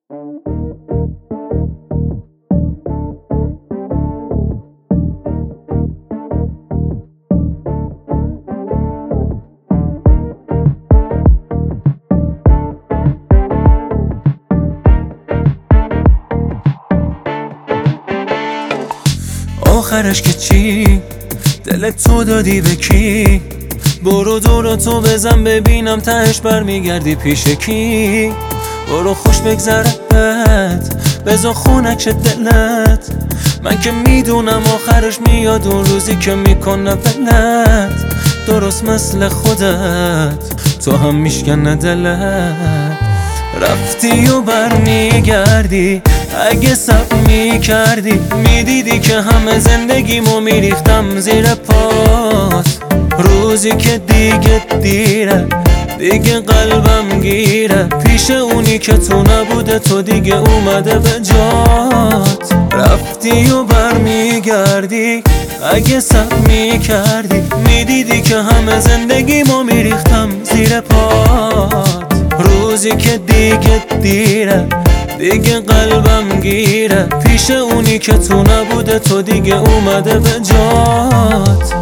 آخرش که چی؟ دلت تو دادی به کی؟ برو دوراتو بزن ببینم تهش برمیگردی پیش کی؟ برو خوش بگذرت بذار خونک دلت، من که میدونم آخرش میاد اون روزی که میکنه ولت. درست مثل خودت تو هم میشکنه دلت، رفتی و برمیگردی. اگه صبر میکردی میدیدی که همه زندگیمو میریختم زیر پات. روزی که دیگه دیره، دیگه قلبم گیره، پیش اونی که تو نبوده تو دیگه اومده به جات. رفتی و برمیگردی. اگه صبر میکردی میدیدی که همه زندگیمو میریختم زیر پات. روزی که دیگه دیره، دیگه قلبم گیره، پیش اونی که تو نبوده تو دیگه اومده به جات.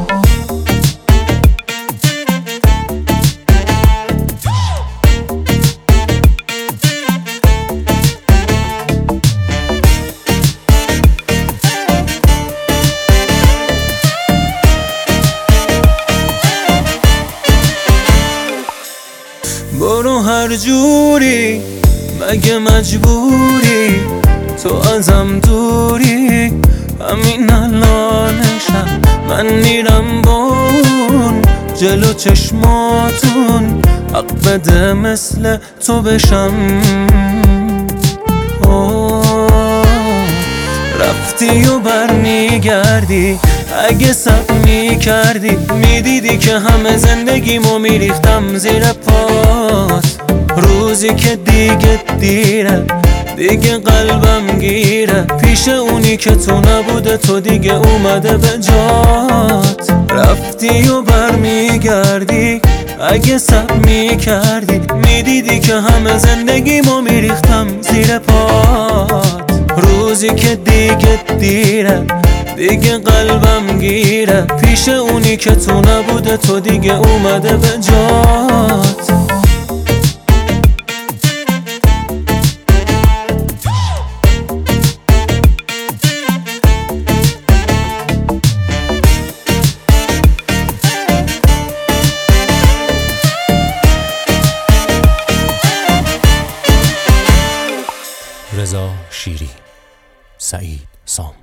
برو هر جوری، مگه مجبوری؟ تو ازم دوری، همین الانشم من میرم بون جلو چشماتون، حق بده مثل تو بشم. رفتی و برمیگردی. اگه صبر میکردی میدیدی که همه زندگیمو میریختم زیر پات. روزی که دیگه دیره، دیگه قلبم گیره، پیش اونی که تو نبوده تو دیگه اومده به جات. رفتی و برمیگردی. اگه صبر میکردی میدیدی که همه زندگیمو میریختم زیر پات. روزی که دیگه دیره، دیگه قلبم گیره، پیش اونی که تو نبوده تو دیگه اومده به جات. رضا شیری، سعید سام.